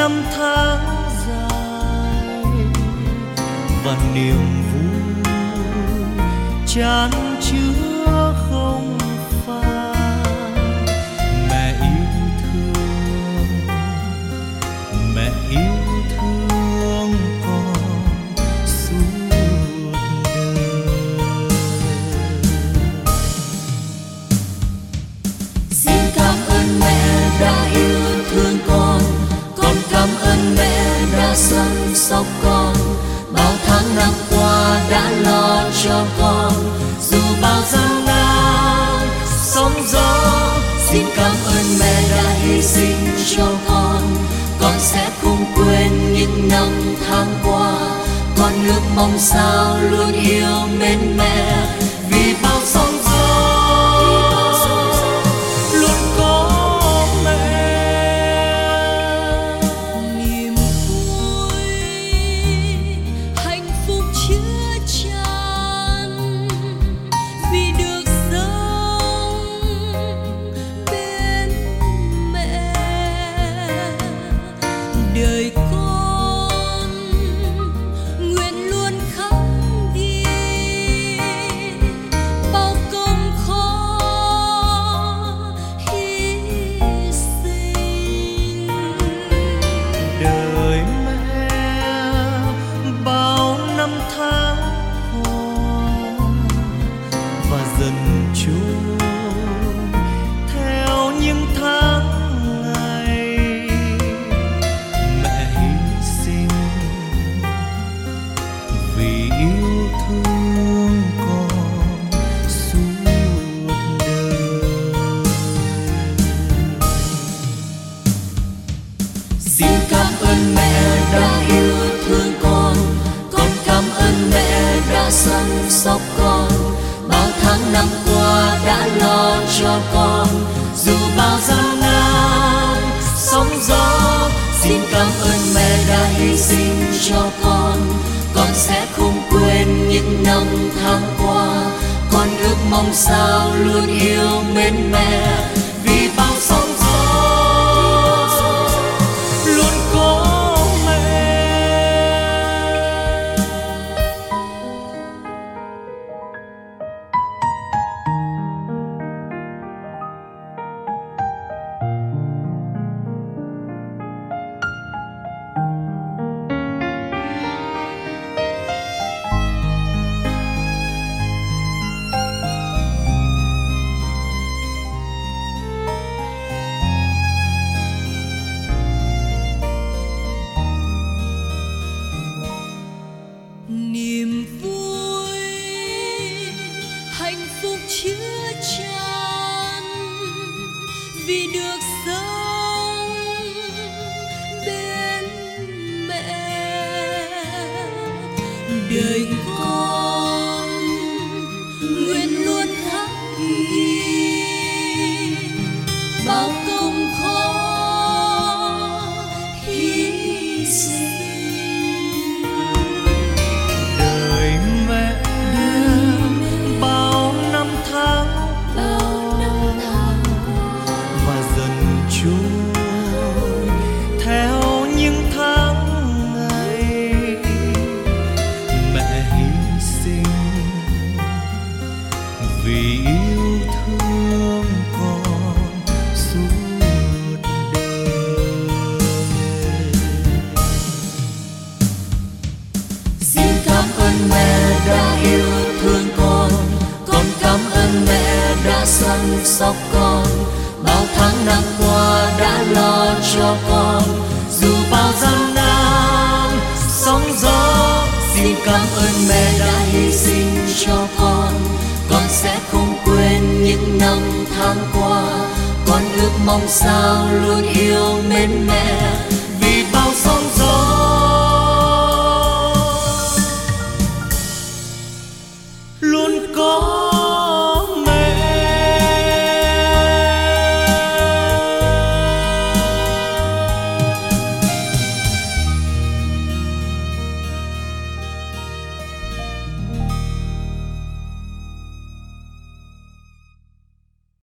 năm tháng dài và niềm vui chan chứa không phai. Mẹ yêu thương, mẹ yêu thương con suốt đời. Xin cảm ơn mẹ đã yêu thương con cảm ơn mẹ đã săn sóc con, bao tháng năm qua đã lo cho con dù bao gian nan sóng gió. Xin cảm ơn mẹ đã hy sinh cho con sẽ không quên những năm tháng qua. Con ước mong sao luôn yêu mến mẹ vì bao sóng gió luôn có mẹ. Niềm vui hạnh phúc chứa chan vì được sống bên mẹ. Đời con nguyện luôn khắc ghi bao công khó hy sinh. Đời mẹ bao năm tháng qua và dần trôi theo những tháng ngày. Mẹ hy sinh vì yêu thương con suốt đời. Xin cảm ơn mẹ đã yêu thương con cảm ơn mẹ đã săn sóc con, bao tháng năm qua đã lo cho con dù bao gian nan sóng gió. Xin cảm ơn mẹ đã hy sinh cho con sẽ không quên những năm tháng qua. Con ước mong sao luôn yêu mến mẹ vì bao sóng gió luôn có mẹ. Niềm vui hạnh phúc chứa chan vì được sống bên mẹ. Đời con nguyện luôn khắc ghi bao công khó hy sinh. Đời mẹ bao năm tháng và dần trôi theo những tháng ngày. Mẹ hy sinh vì yêu thương con suốt đời. Xin cảm ơn mẹ đã yêu thương con cảm ơn mẹ đã săn sóc con, bao tháng năm qua đã lo cho con dù bao gian nan sóng gió. Xin cảm ơn mẹ đã hy sinh cho con sẽ không quên những năm tháng qua. Con ước mong sao luôn yêu mến mẹ